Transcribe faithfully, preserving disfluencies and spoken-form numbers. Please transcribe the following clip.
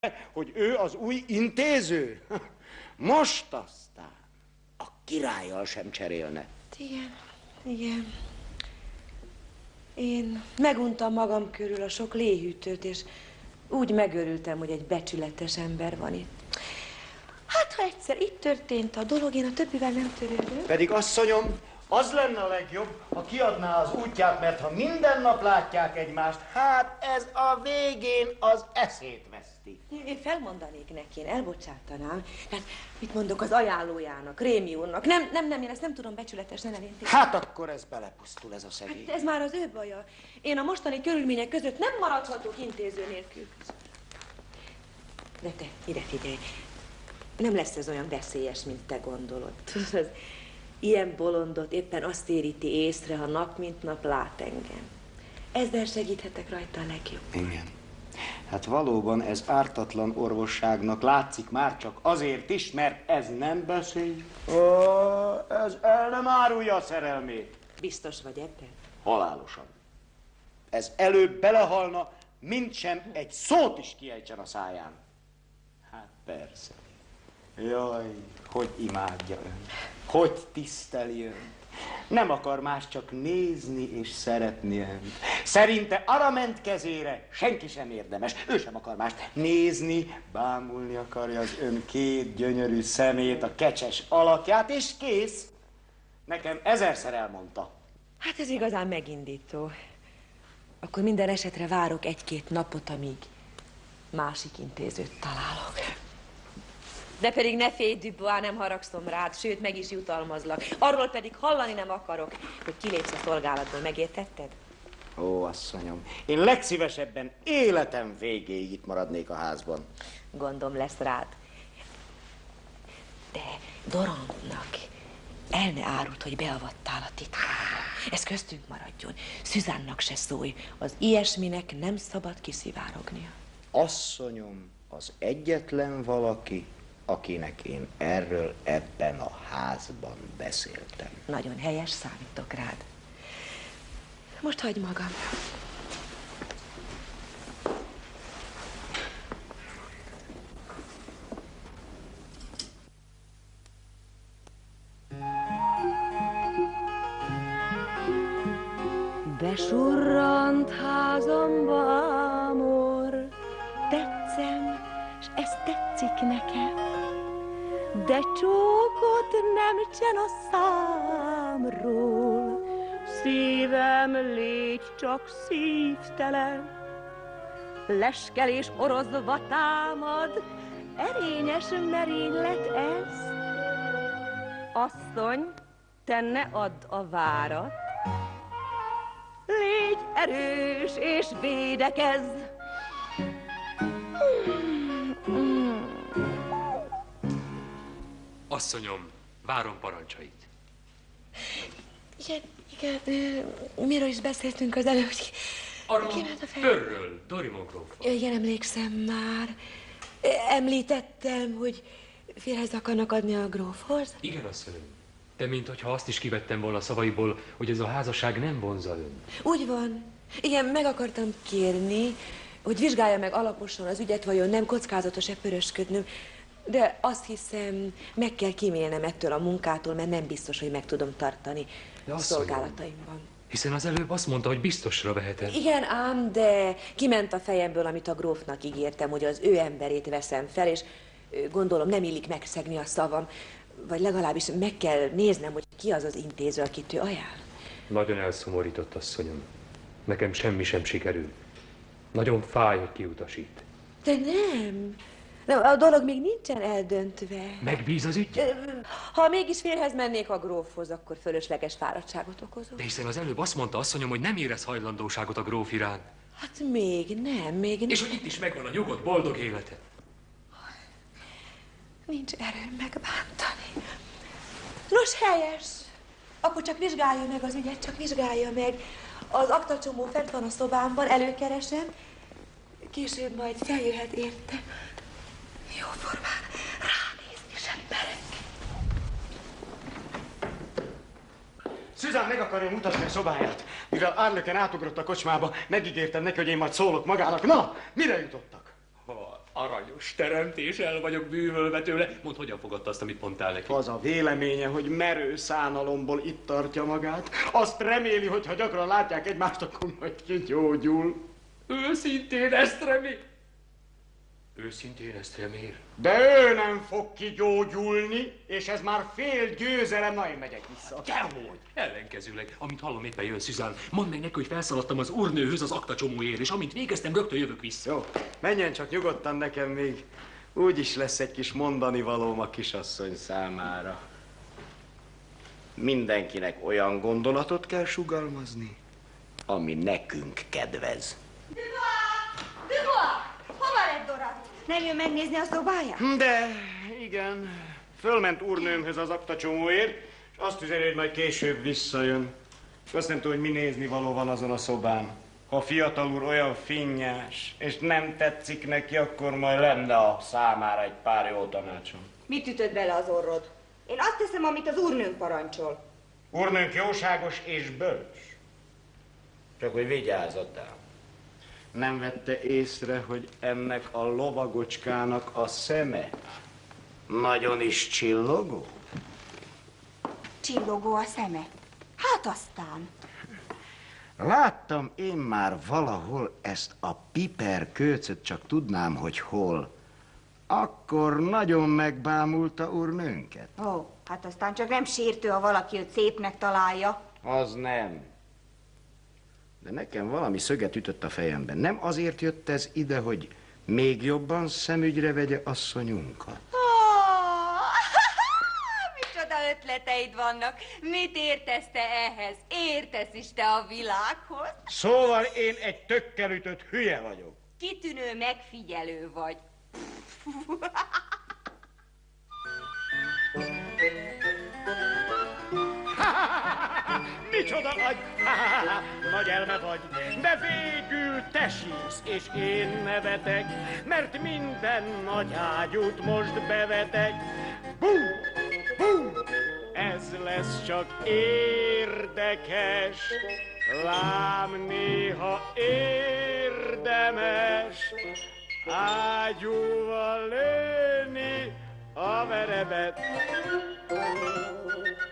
hogy ő az új intéző. Most aztán a királlyal sem cserélne. Igen, igen. Én meguntam magam körül a sok léhűtőt, és úgy megörültem, hogy egy becsületes ember van itt. Hát, ha egyszer itt történt a dolog, én a többivel nem törődöm. Pedig, asszonyom, az lenne a legjobb, ha kiadná az útját, mert ha minden nap látják egymást, hát ez a végén az eszét veszti. Én felmondanék neki, én elbocsátanám. Hát mit mondok az ajánlójának, Rémi úrnak? Nem, nem, nem, én ezt nem tudom becsületesen elintézni. Hát akkor ez belepusztul, ez a szegény. Hát ez már az ő baja. Én a mostani körülmények között nem maradhatok intéző nélkül. De te, ide figyelj. Nem lesz ez olyan veszélyes, mint te gondolod. Az ilyen bolondot éppen azt éríti észre, ha nap mint nap lát engem. Ezzel segíthetek rajta a legjobb. Igen. Hát valóban ez ártatlan orvosságnak látszik már csak azért is, mert ez nem beszél. Ó, ez el nem árulja a szerelmét. Biztos vagy ebben? Halálosan. Ez előbb belehalna, mint sem egy szót is kiejtsen a száján. Hát persze. Jaj, hogy imádja ön, hogy tiszteli ön. Nem akar más csak nézni és szeretni önt. Szerinte arra ment kezére, senki sem érdemes. Ő sem akar mást nézni, bámulni akarja az ön két gyönyörű szemét, a kecses alakját, és kész. Nekem ezerszer elmondta. Hát ez igazán megindító. Akkor minden esetre várok egy-két napot, amíg másik intézőt találok. De pedig ne félj, Dubois, nem haragszom rád, sőt, meg is jutalmazlak. Arról pedig hallani nem akarok, hogy kilépsz a szolgálatból, megértetted? Ó, asszonyom, én legszívesebben életem végéig itt maradnék a házban. Gondom lesz rád. De Dorantnak el ne árult, hogy beavattál a titkába. Ez köztünk maradjon. Szüzánnak se szólj, az ilyesminek nem szabad kiszivárognia. Asszonyom, az egyetlen valaki, akinek én erről ebben a házban beszéltem. Nagyon helyes, számítok rád. Most hagyd magam. Besurrant házamba, amor, tetszem, s ez tetszik nekem. De csókot nem csen a számról, szívem, légy csak szívtelen. Leskelés orozva támad, erényes merénylet ez. Asszony, te ne add a várat, légy erős és védekezz. Asszonyom, várom parancsait. Igen, igen, miről is beszéltünk az előbb, hogy arról a Pörről, Dorimon gróffal. Igen, emlékszem már. Említettem, hogy férhez akarnak adni a grófhoz? Igen, asszonyom. De minthogyha azt is kivettem volna szavaiból, hogy ez a házasság nem vonza ön. Úgy van. Igen, meg akartam kérni, hogy vizsgálja meg alaposan az ügyet, vajon nem kockázatos-e pörösködnöm. De azt hiszem, meg kell kímélnem ettől a munkától, mert nem biztos, hogy meg tudom tartani a szolgálataimban. Hiszen az előbb azt mondta, hogy biztosra vehetem. Igen, ám, de kiment a fejemből, amit a grófnak ígértem, hogy az ő emberét veszem fel, és gondolom nem illik megszegni a szavam, vagy legalábbis meg kell néznem, hogy ki az az intéző, akit ő ajánl. Nagyon elszomorított, asszonyom. Nekem semmi sem sikerül. Nagyon fáj, hogy kiutasít. De nem. Nem, a dolog még nincsen eldöntve. Megbíz az ügy? Ha mégis férhez mennék a grófhoz, akkor fölösleges fáradtságot okozom. De hiszen az előbb azt mondta, asszonyom, hogy nem érez hajlandóságot a gróf iránt. Hát még nem, még nem. És hogy itt is megvan a nyugodt, boldog élete. Nincs erőm megbántani. Nos, helyes. Akkor csak vizsgálja meg az ügyet, csak vizsgálja meg. Az aktacsomó fent van a szobámban, előkeresem. Később majd feljöhet érte. Jóformán ránézni sem merek. Szüzán meg akarja mutatni a szobáját. Mivel Arleken átugrott a kocsmába, megígértem neki, hogy én majd szólok magának. Na, mire jutottak? A Aranyos teremtés, el vagyok bűvölve tőle. Mondd, hogyan fogadta azt, amit mondtál neki? Az a véleménye, hogy merő szánalomból itt tartja magát. Azt reméli, hogy ha gyakran látják egymást, akkor majd kigyógyul. Őszintén ezt remél? Őszintén ezt remél? De ő nem fog kigyógyulni, és ez már fél győzelem. Na, én megyek vissza. Dehogy! Ellenkezőleg, amint hallom, éppen jön Szüzán, mondd meg neki, hogy felszaladtam az úrnőhöz az aktacsomóért, és amint végeztem, rögtön jövök vissza. Jó, menjen csak nyugodtan nekem még. Úgyis lesz egy kis mondani valóm a kisasszony számára. Mindenkinek olyan gondolatot kell sugalmazni, ami nekünk kedvez. Dubois! Dubois! Hova lett Dora? Nem jön megnézni a szobáját? De, igen. Fölment úrnőmhöz az aktacsomóért, és azt üzeni, hogy majd később visszajön. És azt nem tudom, hogy mi nézni való van azon a szobán. Ha a fiatal úr olyan finnyás, és nem tetszik neki, akkor majd lenne a számára egy pár jó tanácsom. Mit ütött bele az orrod? Én azt teszem, amit az úrnőnk parancsol. Úrnőnk jóságos és bölcs. Csak hogy vigyázzattál. Nem vette észre, hogy ennek a lovagocskának a szeme nagyon is csillogó? Csillogó a szeme. Hát aztán. Láttam én már valahol ezt a piperkőcöt, csak tudnám, hogy hol. Akkor nagyon megbámulta úrnőnket. Ó, hát aztán csak nem sértő, ha valaki őt szépnek találja. Az nem. De nekem valami szöget ütött a fejemben. Nem azért jött ez ide, hogy még jobban szemügyre vegye asszonyunkat? Oh, micsoda ötleteid vannak. Mit értesz te ehhez? Értesz is te a világhoz? Szóval én egy tökkel ütött hülye vagyok. Kitűnő megfigyelő vagy. Micsoda agy! Nagy elme vagy, de végül te sírsz, és én nevetek, mert minden nagy ágyút most bevetek. Bú! Bú! Ez lesz csak érdekes, lám néha érdemes ágyúval lőni a verebet.